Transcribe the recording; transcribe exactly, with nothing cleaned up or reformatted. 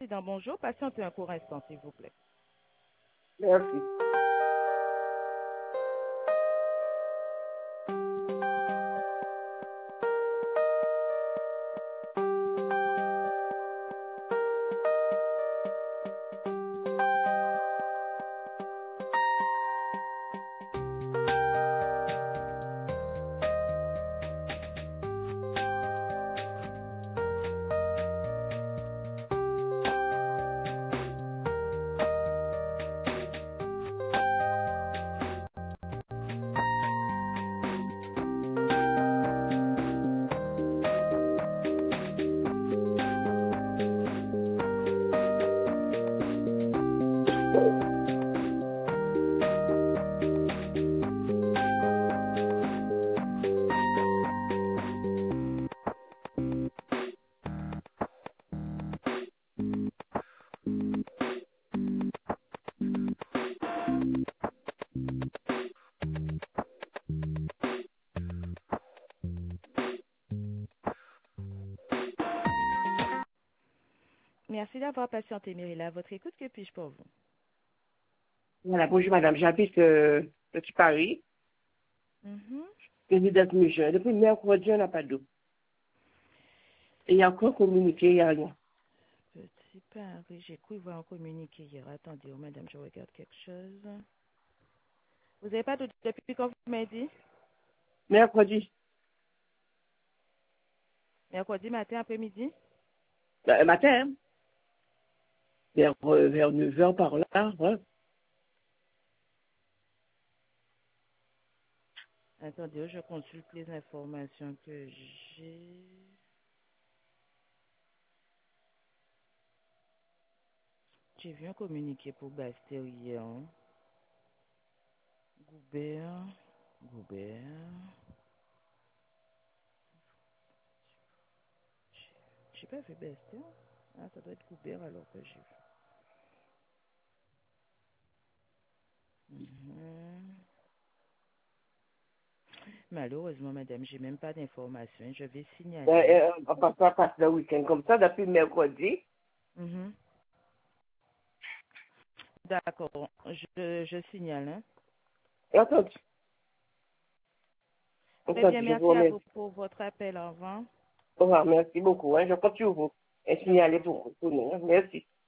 Président, bonjour. Patientez un court instant, s'il vous plaît. Merci. Merci d'avoir patienté, Myrilla. Votre écoute, que puis-je pour vous? Voilà, bonjour madame, j'habite euh, Petit Paris, Mhm. résidence Michel. Depuis mercredi, on n'a pas d'eau. Et il y a encore communiqué, il y a rien. Petit Paris, j'ai cru voir un communiqué hier. Attendez, oh, madame, je regarde quelque chose. Vous n'avez pas de depuis quand vous m'avez dit? Mercredi, Mercredi matin, après-midi? le matin, hein, vers, euh, vers neuf heures par là, hein. Attendez, je consulte les informations que j'ai. J'ai vu un communiqué pour Bastille hier. hein. Goubert. Goubert. J'ai pas vu Bastille. Ah, ça doit être Goubert alors que j'ai vu. Mhm. Malheureusement, madame, j'ai même pas d'informations. Je vais Euh, signaler. euh, on passe pas passer le week-end comme ça, depuis mercredi. Mhm. D'accord, je, je signale. Hein. Et attends, Très attends, bien, je vous merci à vous remercie. pour votre appel. Au revoir. Au revoir, merci beaucoup, hein. Je compte sur vous. Et signaler pour, pour nous, hein. Merci.